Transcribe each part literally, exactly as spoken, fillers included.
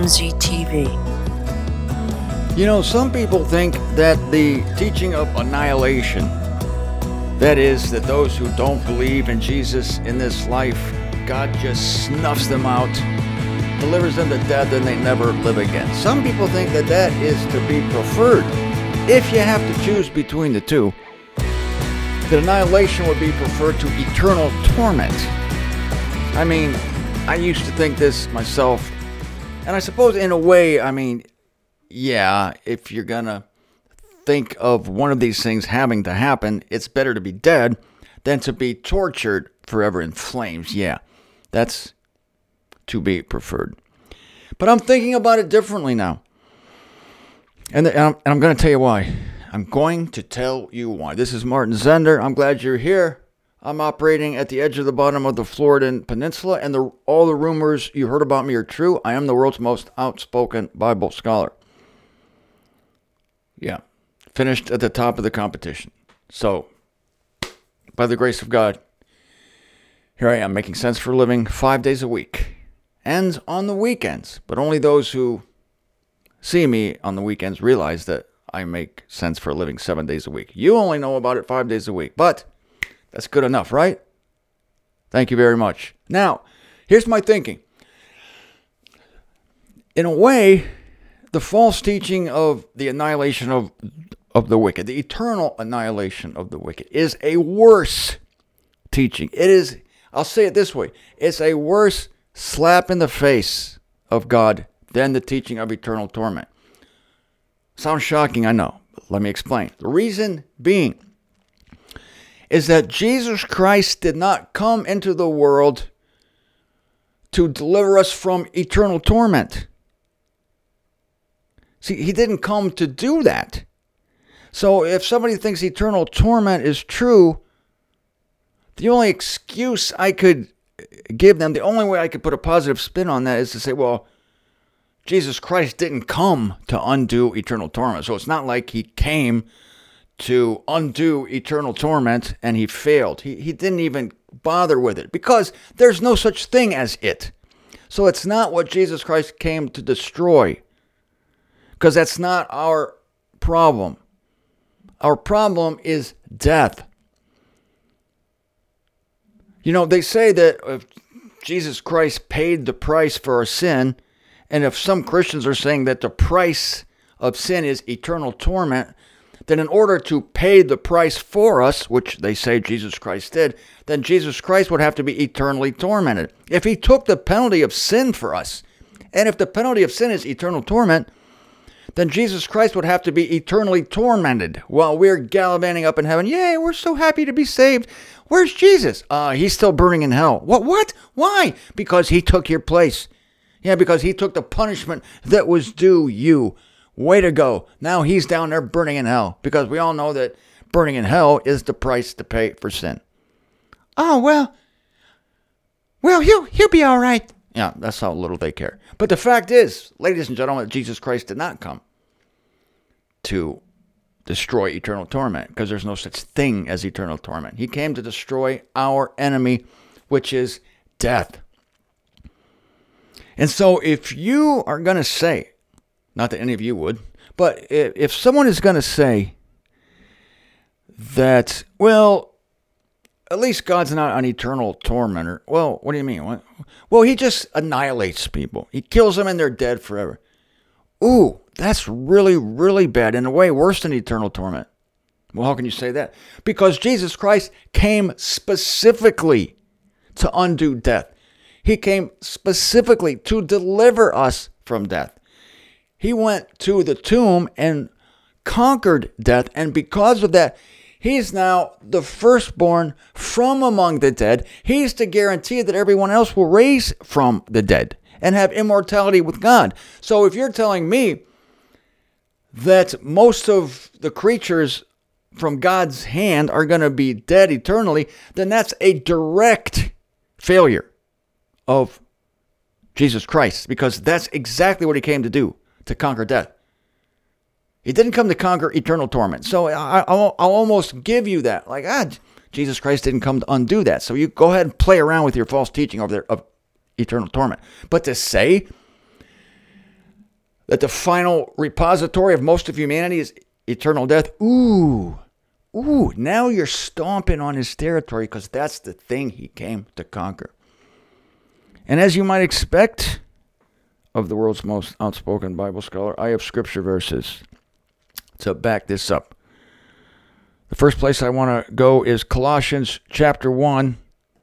Z T V. You know, some people think that the teaching of annihilation, that is, that those who don't believe in Jesus in this life, God just snuffs them out, delivers them to death, and they never live again. Some people think that that is to be preferred. If you have to choose between the two, that annihilation would be preferred to eternal torment. I mean, I used to think this myself, and I suppose in a way, I mean, yeah, if you're gonna think of one of these things having to happen, it's better to be dead than to be tortured forever in flames. Yeah, that's to be preferred. But I'm thinking about it differently now. And, the, and I'm, and I'm going to tell you why. I'm going to tell you why. This is Martin Zender. I'm glad you're here. I'm operating at the edge of the bottom of the Floridan Peninsula, and the, all the rumors you heard about me are true. I am the world's most outspoken Bible scholar. Yeah, finished at the top of the competition. So, by the grace of God, here I am making sense for a living five days a week. And on the weekends. But only those who see me on the weekends realize that I make sense for a living seven days a week. You only know about it five days a week. But that's good enough, right? Thank you very much. Now, here's my thinking. In a way, the false teaching of the annihilation of, of the wicked, the eternal annihilation of the wicked, is a worse teaching. It is, I'll say it this way, it's a worse slap in the face of God than the teaching of eternal torment. Sounds shocking, I know, but let me explain. The reason being is that Jesus Christ did not come into the world to deliver us from eternal torment. See, he didn't come to do that. So if somebody thinks eternal torment is true, the only excuse I could give them, the only way I could put a positive spin on that is to say, well, Jesus Christ didn't come to undo eternal torment. So it's not like he came to undo eternal torment and he failed. He, he didn't even bother with it because there's no such thing as it. So it's not what Jesus Christ came to destroy, because that's not our problem. Our problem is death. You know, they say that if Jesus Christ paid the price for our sin, and if some Christians are saying that the price of sin is eternal torment, then in order to pay the price for us, which they say Jesus Christ did, then Jesus Christ would have to be eternally tormented. If he took the penalty of sin for us, and if the penalty of sin is eternal torment, then Jesus Christ would have to be eternally tormented while we're gallivanting up in heaven. Yay, we're so happy to be saved. Where's Jesus? Uh, he's still burning in hell. What? What? Why? Because he took your place. Yeah, because he took the punishment that was due you. Way to go. Now he's down there burning in hell, because we all know that burning in hell is the price to pay for sin. Oh, well, well, he'll, he'll be all right. Yeah, that's how little they care. But the fact is, ladies and gentlemen, Jesus Christ did not come to destroy eternal torment, because there's no such thing as eternal torment. He came to destroy our enemy, which is death. And so if you are going to say, not that any of you would, but if someone is going to say that, well, at least God's not an eternal tormentor. Well, what do you mean? What? Well, he just annihilates people. He kills them and they're dead forever. Ooh, that's really, really bad. In a way, worse than eternal torment. Well, how can you say that? Because Jesus Christ came specifically to undo death. He came specifically to deliver us from death. He went to the tomb and conquered death. And because of that, he's now the firstborn from among the dead. He's to guarantee that everyone else will raise from the dead and have immortality with God. So if you're telling me that most of the creatures from God's hand are going to be dead eternally, then that's a direct failure of Jesus Christ, because that's exactly what he came to do, to conquer death. He didn't come to conquer eternal torment. So I, I'll, I'll almost give you that. Like, ah, Jesus Christ didn't come to undo that. So you go ahead and play around with your false teaching over there of eternal torment. But to say that the final repository of most of humanity is eternal death. Ooh, ooh, now you're stomping on his territory because that's the thing he came to conquer. And as you might expect of the world's most outspoken Bible scholar, I have scripture verses to back this up. The first place I want to go is Colossians chapter one,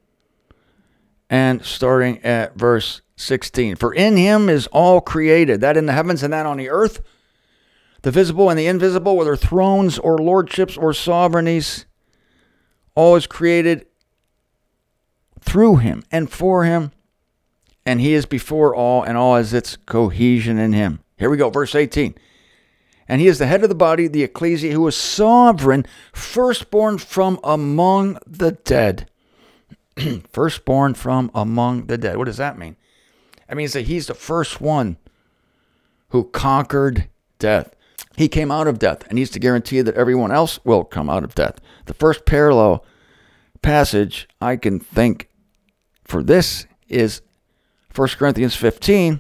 and starting at verse sixteen. For in him is all created, that in the heavens and that on the earth, the visible and the invisible, whether thrones or lordships or sovereignties, all is created through him and for him, and he is before all, and all has its cohesion in him. Here we go, verse eighteen. And he is the head of the body, the ecclesia, who is sovereign, firstborn from among the dead. Firstborn from among the dead. What does that mean? It means that he's the first one who conquered death. He came out of death, and he's to guarantee that everyone else will come out of death. The first parallel passage I can think for this is First Corinthians fifteen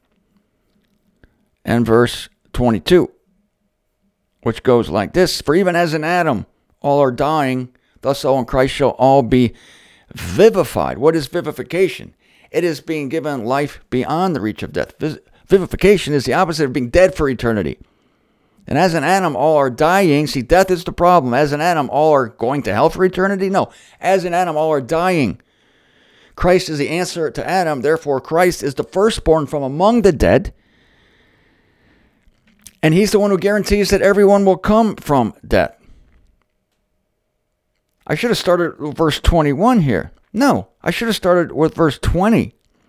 and verse twenty-two, which goes like this. For even as in Adam all are dying, thus so in Christ shall all be vivified. What is vivification? It is being given life beyond the reach of death. Vivification is the opposite of being dead for eternity. And as in Adam all are dying, see, death is the problem. As in Adam all are going to hell for eternity? No. As in Adam all are dying. Christ is the answer to Adam. Therefore, Christ is the firstborn from among the dead. And he's the one who guarantees that everyone will come from death. I should have started with verse twenty-one here. No, I should have started with verse twenty.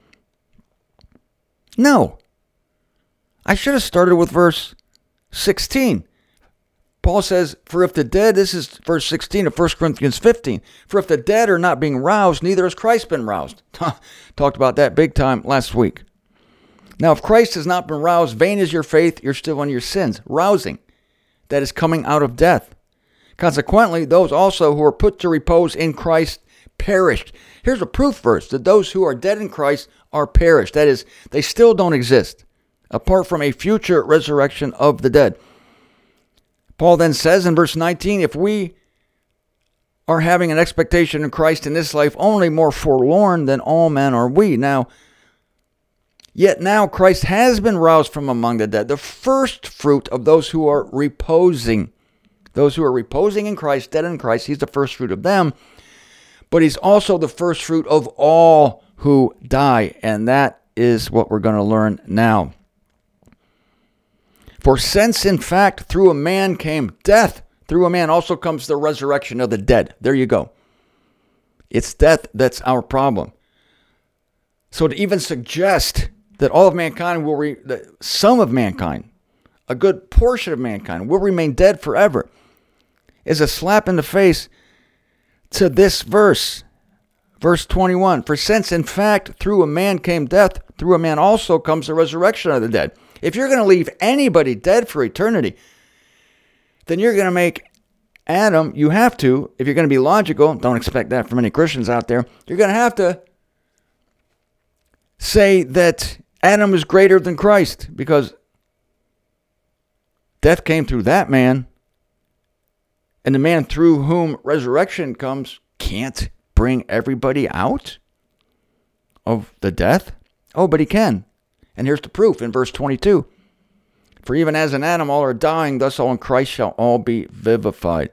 No, I should have started with verse sixteen. Paul says, for if the dead, this is verse sixteen of First Corinthians fifteen, for if the dead are not being roused, neither has Christ been roused. Talked about that big time last week. Now, if Christ has not been roused, vain is your faith, you're still in your sins. Rousing, that is coming out of death. Consequently, those also who are put to repose in Christ perished. Here's a proof verse that those who are dead in Christ are perished. That is, they still don't exist, apart from a future resurrection of the dead. Paul then says in verse nineteen, if we are having an expectation in Christ in this life, only more forlorn than all men are we. Now, yet now Christ has been roused from among the dead, the first fruit of those who are reposing. Those who are reposing in Christ, dead in Christ, he's the first fruit of them. But he's also the first fruit of all who die. And that is what we're going to learn now. For since, in fact, through a man came death, through a man also comes the resurrection of the dead. There you go. It's death that's our problem. So to even suggest that all of mankind will, re- that some of mankind, a good portion of mankind, will remain dead forever, is a slap in the face to this verse. Verse twenty-one, for since in fact through a man came death, through a man also comes the resurrection of the dead. If you're going to leave anybody dead for eternity, then you're going to make Adam, you have to, if you're going to be logical, don't expect that from any Christians out there, you're going to have to say that Adam is greater than Christ, because death came through that man, and the man through whom resurrection comes can't bring everybody out of the death. Oh, but he can. And here's the proof in verse twenty-two. For even as in Adam all are dying, thus all in Christ shall all be vivified.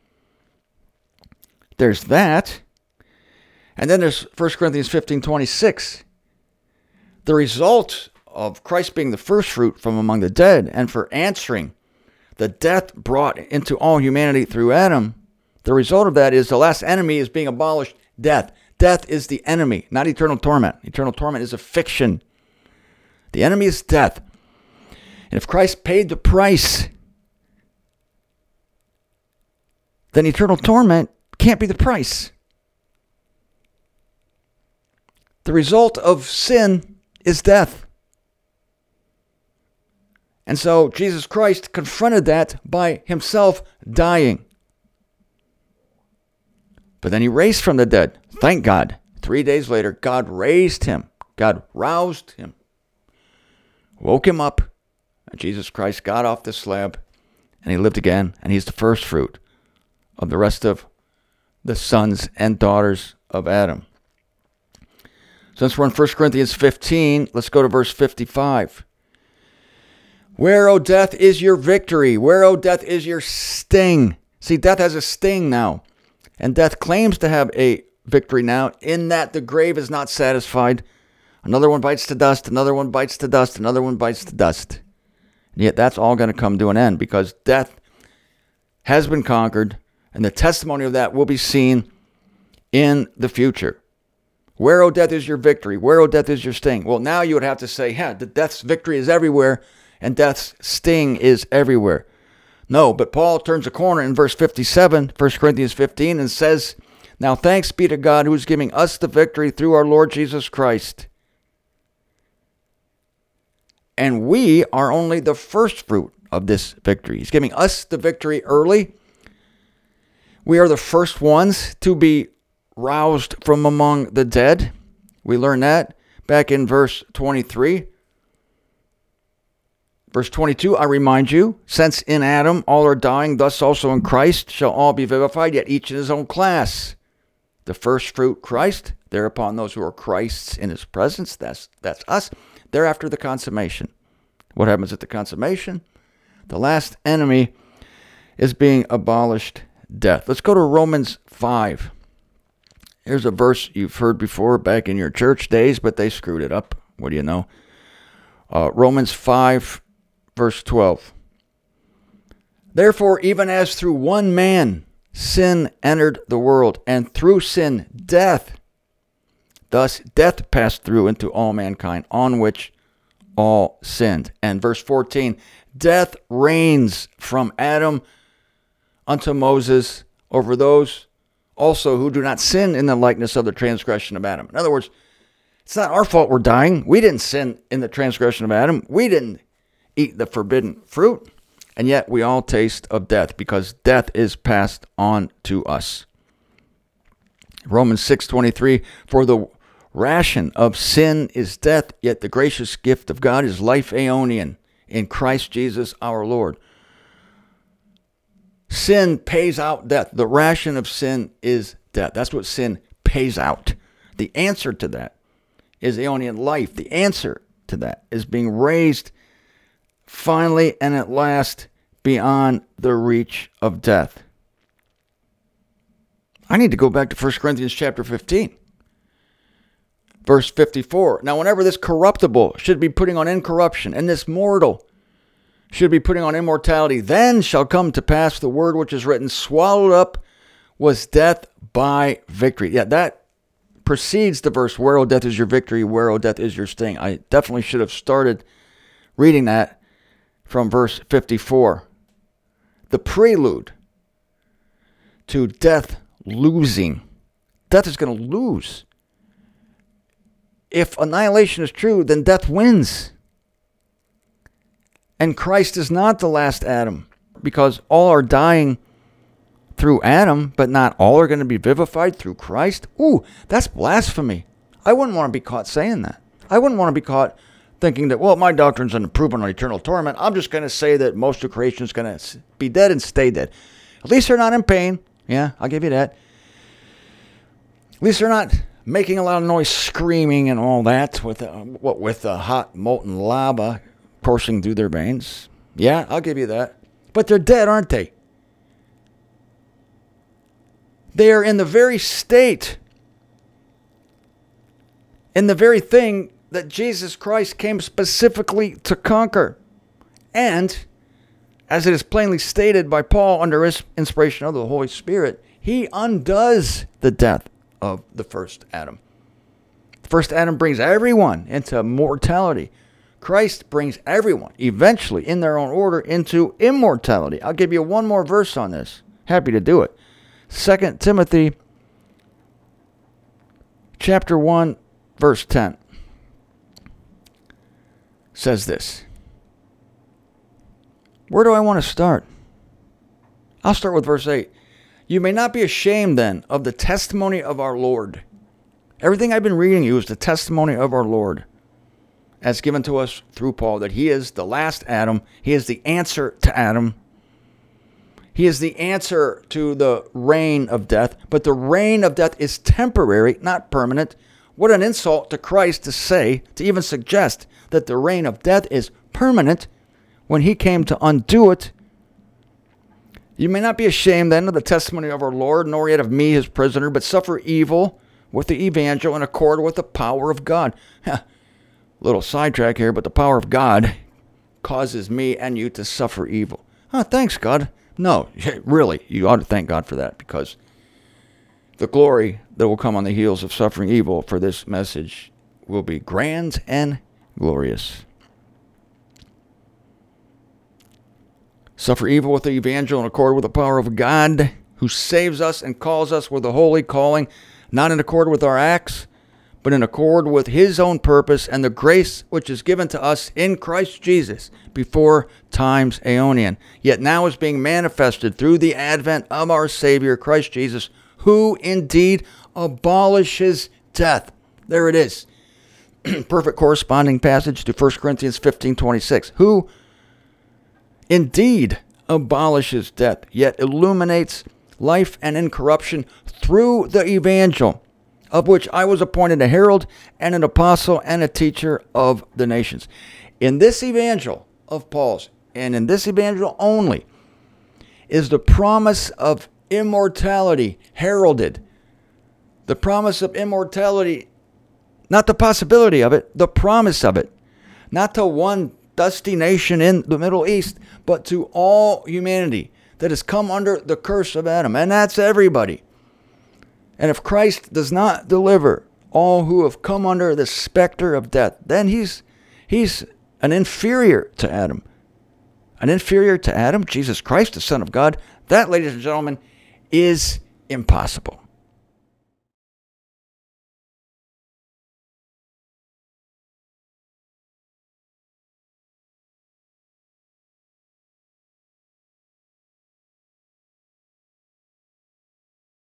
There's that. And then there's First Corinthians fifteen twenty-six. The result of Christ being the first fruit from among the dead, and for answering the death brought into all humanity through Adam, the result of that is the last enemy is being abolished, death. Death is the enemy, not eternal torment. Eternal torment is a fiction. The enemy is death. And if Christ paid the price, then eternal torment can't be the price. The result of sin is death. And so Jesus Christ confronted that by himself dying. But then he raised from the dead. Thank God. Three days later, God raised him. God roused him. Woke him up And Jesus Christ got off the slab, and he lived again, and he's the first fruit of the rest of the sons and daughters of Adam. Since we're in First Corinthians fifteen, let's go to verse fifty-five. Where, O death, is your victory? Where, O death, is your sting? See, death has a sting now. And death claims to have a victory now, in that the grave is not satisfied. Another one bites to dust, another one bites to dust, another one bites to dust. And yet that's all going to come to an end, because death has been conquered, and the testimony of that will be seen in the future. Where, O death, is your victory? Where, O death, is your sting? Well, now you would have to say, yeah, the death's victory is everywhere, and death's sting is everywhere. No, but Paul turns a corner in verse fifty-seven, First Corinthians fifteen, and says, now thanks be to God who is giving us the victory through our Lord Jesus Christ. And we are only the first fruit of this victory. He's giving us the victory early. We are the first ones to be roused from among the dead. We learn that back in verse twenty-three. Verse twenty-two, I remind you, since in Adam all are dying, thus also in Christ shall all be vivified, yet each in his own class. The first fruit, Christ, thereupon those who are Christ's in his presence, that's, that's us. Thereafter, the consummation. What happens at the consummation? The last enemy is being abolished, death. Let's go to Romans five. Here's a verse you've heard before back in your church days, but they screwed it up. What do you know? Uh, Romans five, verse twelve. Therefore, even as through one man sin entered the world, and through sin death, thus death passed through into all mankind, on which all sinned. And verse fourteen, death reigns from Adam unto Moses over those also who do not sin in the likeness of the transgression of Adam. In other words, it's not our fault we're dying. We didn't sin in the transgression of Adam. We didn't eat the forbidden fruit. And yet we all taste of death, because death is passed on to us. Romans six twenty-three, for the ration of sin is death, yet the gracious gift of God is life aeonian in Christ Jesus our Lord. Sin pays out death. The ration of sin is death. That's what sin pays out. The answer to that is aeonian life. The answer to that is being raised finally and at last beyond the reach of death. I need to go back to First Corinthians chapter fifteen. Verse fifty-four. Now whenever this corruptible should be putting on incorruption, and this mortal should be putting on immortality, then shall come to pass the word which is written, swallowed up was death by victory. Yeah, that precedes the verse, where, O death, is your victory? Where, O death, is your sting? I definitely should have started reading that from verse fifty-four. The prelude to death losing. Death is going to lose. If annihilation is true, then death wins. And Christ is not the last Adam, because all are dying through Adam, but not all are going to be vivified through Christ. Ooh, that's blasphemy. I wouldn't want to be caught saying that. I wouldn't want to be caught thinking that, well, my doctrine's an improvement on eternal torment. I'm just going to say that most of creation is going to be dead and stay dead. At least they're not in pain. Yeah, I'll give you that. At least they're not making a lot of noise, screaming and all that with uh, what with the hot molten lava coursing through their veins. Yeah, I'll give you that. But they're dead, aren't they? They are in the very state, in the very thing that Jesus Christ came specifically to conquer. And, as it is plainly stated by Paul under inspiration of the Holy Spirit, he undoes the death of the first Adam. The first Adam brings everyone into mortality. Christ brings everyone, eventually, in their own order, into immortality. I'll give you one more verse on this. Happy to do it. Second Timothy chapter one, verse ten. Says this. Where do I want to start? I'll start with verse eight. You may not be ashamed then of the testimony of our Lord. Everything I've been reading you is the testimony of our Lord. as given to us through Paul, that he is the last Adam. He is the answer to Adam. He is the answer to the reign of death. But the reign of death is temporary, not permanent. What an insult to Christ to say, to even suggest that the reign of death is permanent when he came to undo it. You may not be ashamed then of the testimony of our Lord, nor yet of me, his prisoner, but suffer evil with the evangel in accord with the power of God. Little sidetrack here, but the power of God causes me and you to suffer evil. Oh, thanks, God. No, really, you ought to thank God for that, because the glory that will come on the heels of suffering evil for this message will be grand and glorious. Suffer evil with the evangel in accord with the power of God, who saves us and calls us with a holy calling, not in accord with our acts, but in accord with his own purpose and the grace which is given to us in Christ Jesus before times aeonian, yet now is being manifested through the advent of our Savior, Christ Jesus, who indeed abolishes death. There it is. Perfect corresponding passage to First Corinthians fifteen twenty-six. Who indeed abolishes death, yet illuminates life and incorruption through the evangel, of which I was appointed a herald and an apostle and a teacher of the nations. In this evangel of Paul's, and in this evangel only, is the promise of immortality heralded. The promise of immortality, not the possibility of it, the promise of it. Not to one dusty nation in the Middle East, but to all humanity that has come under the curse of Adam. And that's everybody. And if Christ does not deliver all who have come under the specter of death, then he's he's an inferior to Adam. An inferior to Adam, Jesus Christ, the Son of God. That, ladies and gentlemen, is impossible.